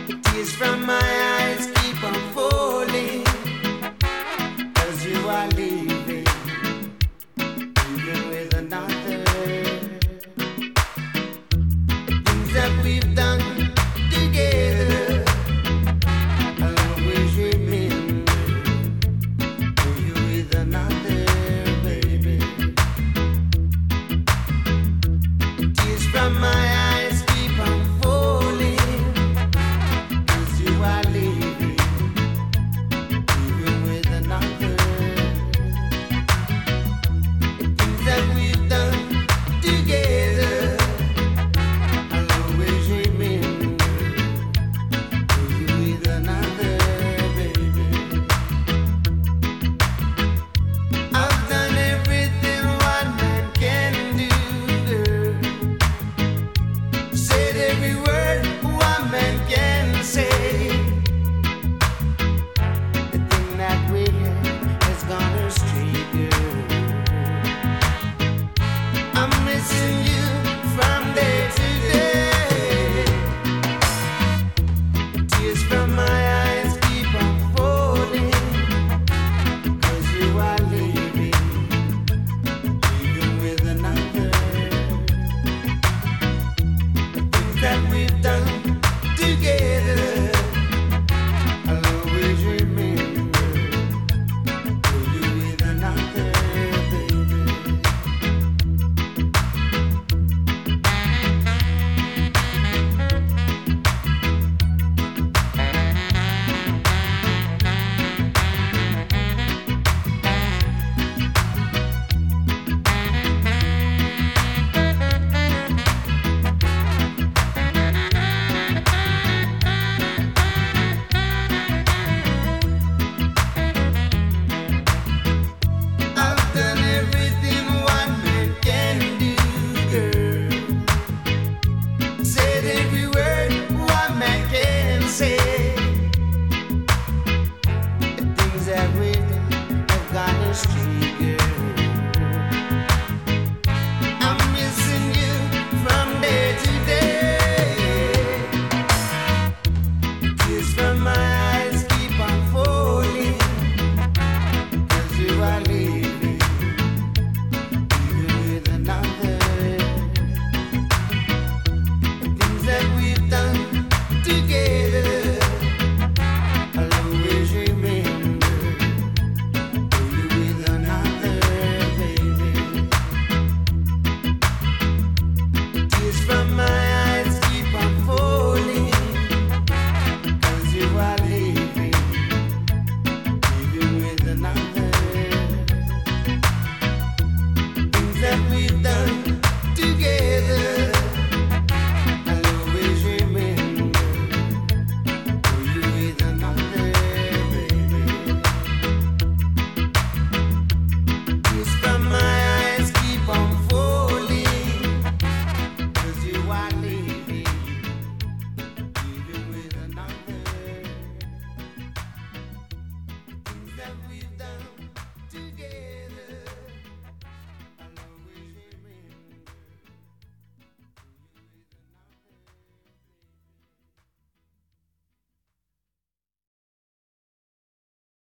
Tears from my eyes keep on falling, 'cause you are leaving, even with another. Things that we've done together, I'll always remember you with another, baby. Tears from my eyes keep on falling, 'cause you are leaving, even with another. Things that we've done together, I'll always remember you with another, baby. I've done everything one man can do, girl. Said every word one man can say. The thing that we had has gone astray, girl. I'm missing you from day to day. Tears from my eyes keep on falling, 'cause you are leaving, even with another. The things that we've done